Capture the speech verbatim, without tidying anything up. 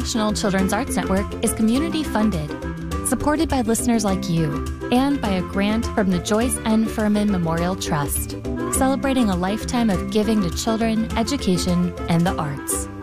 National Children's Arts Network is community funded, supported by listeners like you, and by a grant from the Joyce N. Furman Memorial Trust, celebrating a lifetime of giving to children, education, and the arts.